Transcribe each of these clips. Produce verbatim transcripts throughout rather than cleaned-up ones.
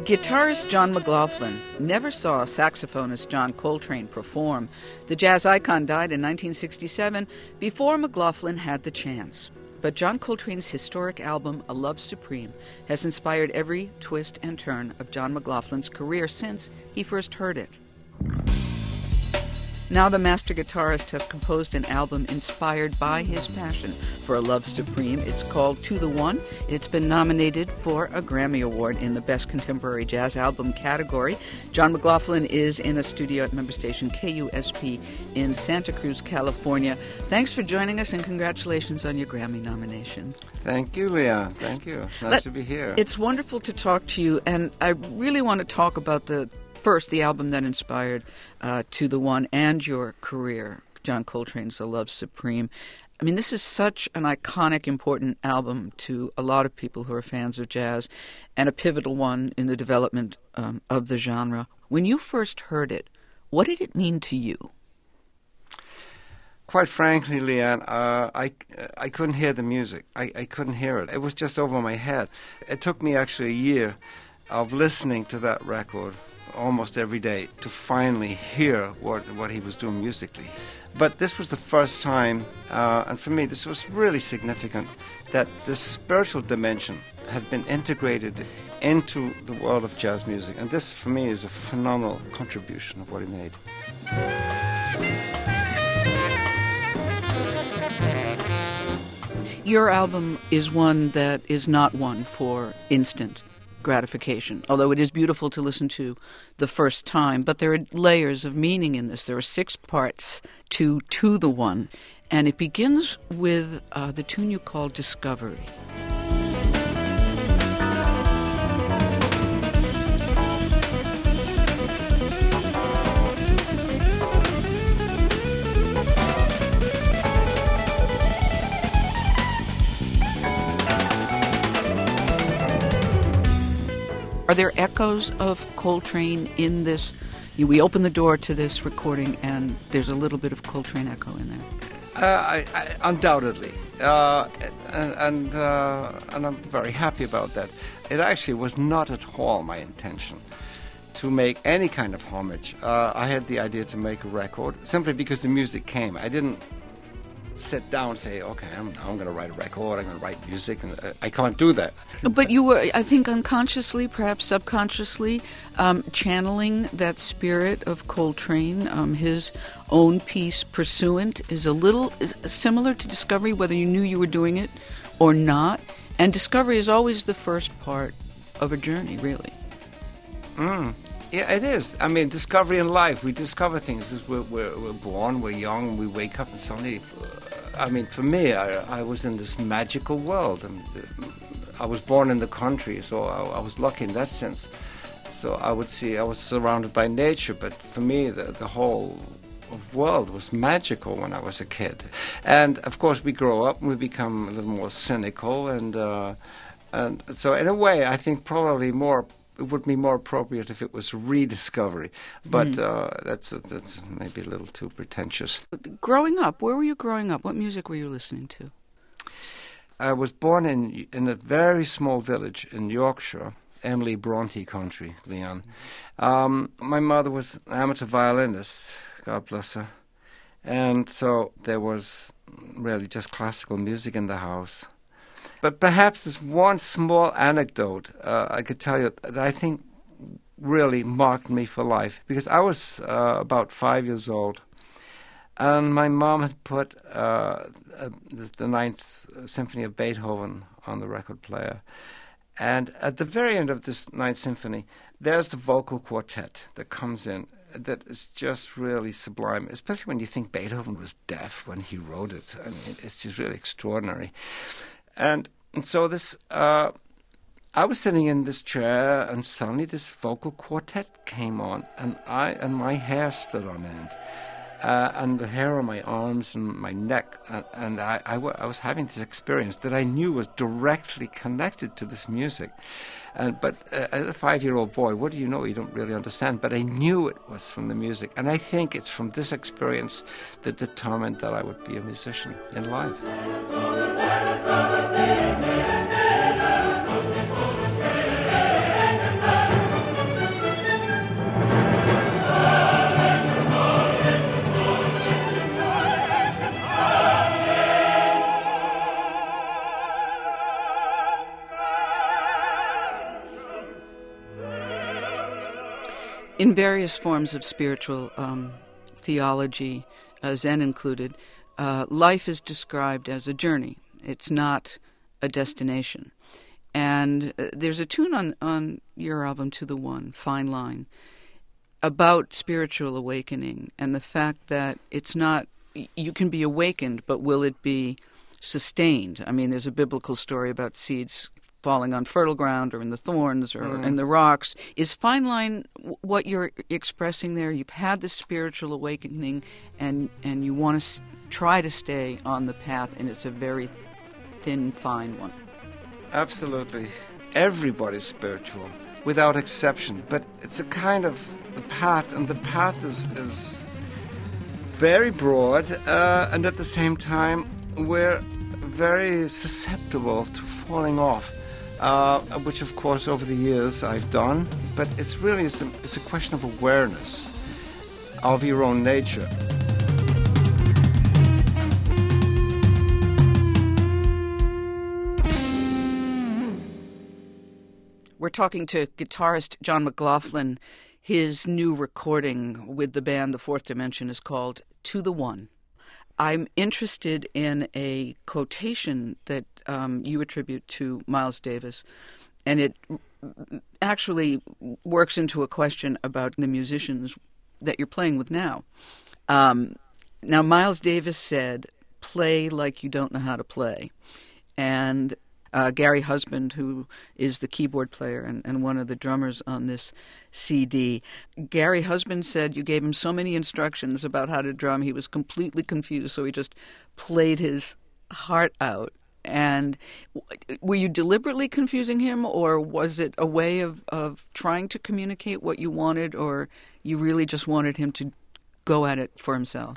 Guitarist John McLaughlin never saw saxophonist John Coltrane perform. The jazz icon died in nineteen sixty-seven before McLaughlin had the chance. But John Coltrane's historic album, A Love Supreme, has inspired every twist and turn of John McLaughlin's career since he first heard it. Now the master guitarist has composed an album inspired by his passion for A Love Supreme. It's called To the One. It's been nominated for a Grammy Award in the Best Contemporary Jazz Album category. John McLaughlin is in a studio at member station K U S P in Santa Cruz, California. Thanks for joining us and congratulations on your Grammy nomination. Thank you, Leah. Thank you. Nice Let, to be here. It's wonderful to talk to you, and I really want to talk about the First, the album that inspired uh, To the One and your career, John Coltrane's A Love Supreme. I mean, this is such an iconic, important album to a lot of people who are fans of jazz and a pivotal one in the development um, of the genre. When you first heard it, what did it mean to you? Quite frankly, Leanne, uh, I, I couldn't hear the music. I, I couldn't hear it. It was just over my head. It took me actually a year of listening to that record almost every day to finally hear what what he was doing musically. But this was the first time, uh, and for me this was really significant, that the spiritual dimension had been integrated into the world of jazz music. And this, for me, is a phenomenal contribution of what he made. Your album is one that is not one for instant gratification, although it is beautiful to listen to the first time. But there are layers of meaning in this. There are six parts to To the One, and it begins with uh, the tune you call Discovery. Are there echoes of Coltrane in this? We open the door to this recording, and there's a little bit of Coltrane echo in there. Uh, I, I, undoubtedly, uh, and and, uh, and I'm very happy about that. It actually was not at all my intention to make any kind of homage. Uh, I had the idea to make a record simply because the music came. I didn't sit down and say, okay, I'm, I'm going to write a record, I'm going to write music, and uh, I can't do that. But you were, I think, unconsciously, perhaps subconsciously, um, channeling that spirit of Coltrane. Um, his own piece, Pursuant, is a little is similar to Discovery, whether you knew you were doing it or not. And Discovery is always the first part of a journey, really. Mm. Yeah, it is. I mean, discovery in life. We discover things as we're, we're, we're born, we're young, we wake up and suddenly... Uh, I mean, for me, I, I was in this magical world. And uh, I was born in the country, so I, I was lucky in that sense. So I would see I was surrounded by nature, but for me, the, the whole world was magical when I was a kid. And, of course, we grow up and we become a little more cynical. And, uh, and so, in a way, I think probably more... it would be more appropriate if it was rediscovery, but mm. uh, that's that's maybe a little too pretentious. Growing up, where were you growing up? What music were you listening to? I was born in in a very small village in Yorkshire, Emily Bronte country, Leon. Um, my mother was an amateur violinist, God bless her, and so there was really just classical music in the house. But perhaps there's one small anecdote uh, I could tell you that I think really marked me for life. Because I was uh, about five years old, and my mom had put uh, uh, the Ninth Symphony of Beethoven on the record player. And at the very end of this Ninth Symphony, there's the vocal quartet that comes in. That is just really sublime, especially when you think Beethoven was deaf when he wrote it. I mean, it's just really extraordinary. And, and so this, uh, I was sitting in this chair, and suddenly this vocal quartet came on, and I and my hair stood on end, uh, and the hair on my arms and my neck, and, and I, I, w- I was having this experience that I knew was directly connected to this music. And but uh, as a five-year-old boy, what do you know? You don't really understand. But I knew it was from the music, and I think it's from this experience that determined that I would be a musician in life. in various forms of spiritual um, theology, uh, Zen included, uh, life is described as a journey. It's not a destination. And uh, there's a tune on, on your album, To the One, Fine Line, about spiritual awakening and the fact that it's not, you can be awakened, but will it be sustained? I mean, there's a biblical story about seeds falling on fertile ground or in the thorns or mm. in the rocks. Is Fine Line what you're expressing there? You've had this spiritual awakening and, and you want to s- try to stay on the path, and it's a very thin, fine one. Absolutely. Everybody's spiritual, without exception. But it's a kind of the path, and the path is, is very broad, uh, and at the same time, we're very susceptible to falling off, uh, which, of course, over the years I've done. But it's really it's a, it's a question of awareness of your own nature. We're talking to guitarist John McLaughlin. His new recording with the band The Fourth Dimension is called To the One. I'm interested in a quotation that um, you attribute to Miles Davis, and it actually works into a question about the musicians that you're playing with now. Um, now, Miles Davis said, "Play like you don't know how to play." And Uh, Gary Husband, who is the keyboard player and, and one of the drummers on this C D, Gary Husband said you gave him so many instructions about how to drum, he was completely confused, so he just played his heart out. And w- were you deliberately confusing him, or was it a way of, of trying to communicate what you wanted, or you really just wanted him to go at it for himself?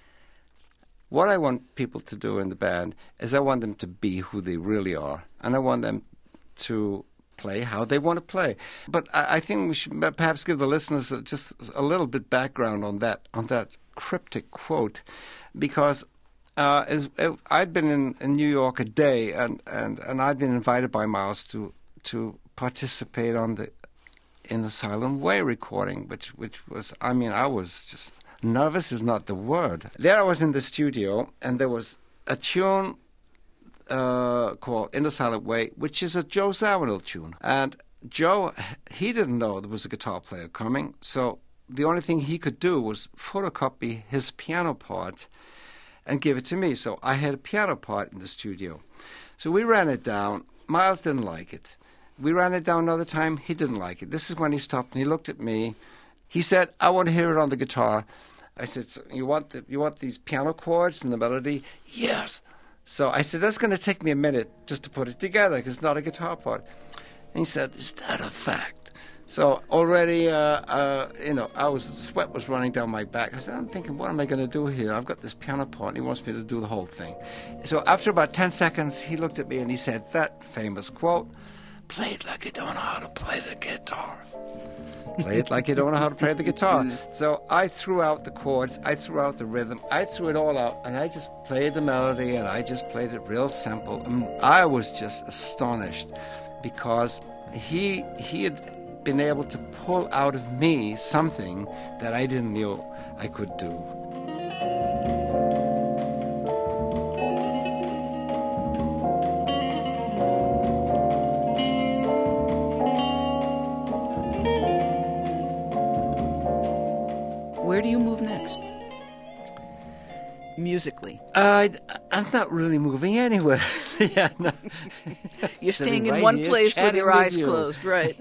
What I want people to do in the band is I want them to be who they really are, and I want them to play how they want to play. But I, I think we should perhaps give the listeners just a little bit background on that on that cryptic quote, because uh, as, uh, I'd been in, in New York a day, and, and, and I'd been invited by Miles to to participate on the In the Silent Way recording, which which was I mean I was just. Nervous is not the word. There I was in the studio, and there was a tune uh, called In the Silent Way, which is a Joe Zawinul tune. And Joe, he didn't know there was a guitar player coming, so the only thing he could do was photocopy his piano part and give it to me. So I had a piano part in the studio. So we ran it down. Miles didn't like it. We ran it down another time. He didn't like it. This is when he stopped, and he looked at me. He said, "I want to hear it on the guitar." I said, "So you want the, you want these piano chords and the melody?" "Yes." So I said, "That's going to take me a minute just to put it together, because it's not a guitar part." And he said, "Is that a fact?" So already, uh, uh, you know, I was sweat was running down my back. I said, "I'm thinking, what am I going to do here? I've got this piano part, and he wants me to do the whole thing." So after about ten seconds, he looked at me and he said that famous quote, "Play it like you don't know how to play the guitar." Play it like you don't know how to play the guitar. So I threw out the chords, I threw out the rhythm, I threw it all out, and I just played the melody, and I just played it real simple. And I was just astonished, because he he had been able to pull out of me something that I didn't know I could do. Where do you move next? Musically. Uh, I'm not really moving anywhere. yeah, no. You're Sitting staying in right one here, place with your chatting eyes with you. closed, right?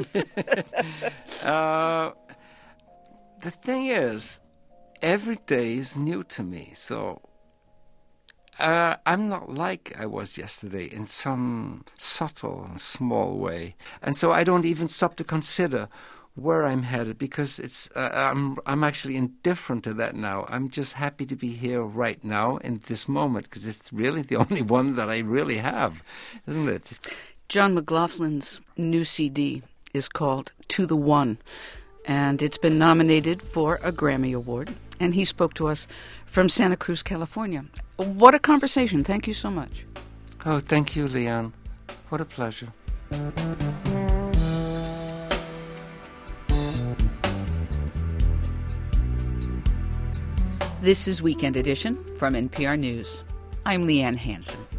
uh, the thing is, every day is new to me. So uh, I'm not like I was yesterday in some subtle and small way. And so I don't even stop to consider where I'm headed, because it's uh, I'm I'm actually indifferent to that now. I'm just happy to be here right now in this moment, because it's really the only one that I really have, isn't it? John McLaughlin's new C D is called To the One, and it's been nominated for a Grammy Award, and he spoke to us from Santa Cruz, California. What a conversation. Thank you so much. Oh, thank you, Leon. What a pleasure. This is Weekend Edition from N P R News. I'm Leanne Hansen.